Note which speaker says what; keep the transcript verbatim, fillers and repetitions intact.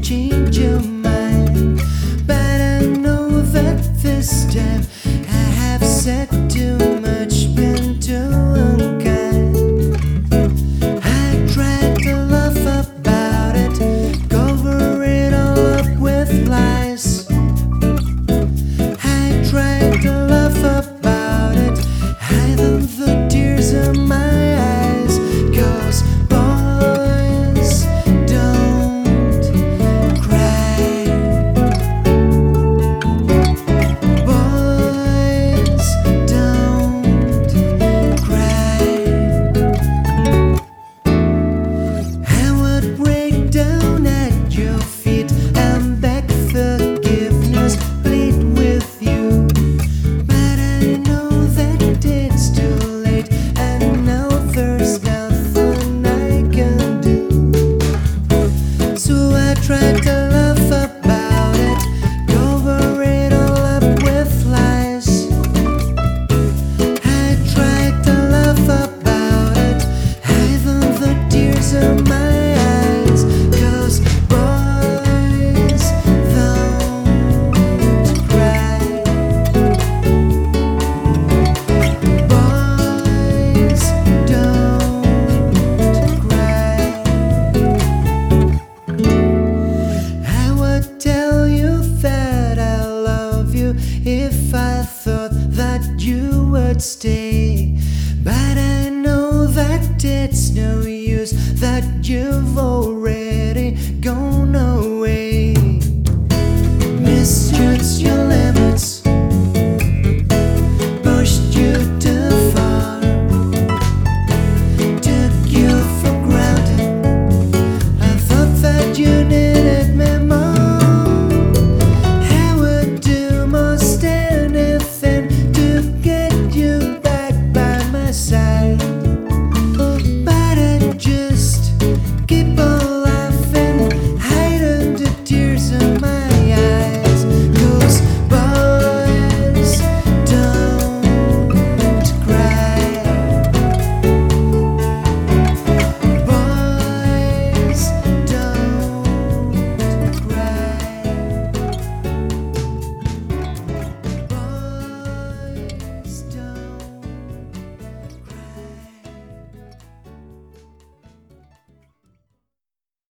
Speaker 1: change your mind. But I know that this time I have said too much, been too unkind. I tried to laugh about it, cover it all up with lies. I tried to laugh about it, hiding the tears in my eyes. 'Cause boys don't cry. Boys don't cry. I would break down at your feet and beg forgiveness, plead with you. But I know that it's too late, and now there's nothing I can do. So I tried to laugh about it, cover it all up with lies. I tried to laugh about it, hiding the tears in my eyes. 'Cause boys don't cry. Boys don't cry. I would tell you that I love you if I thought that you would stay. But I know that it's no use, that you've already gone away.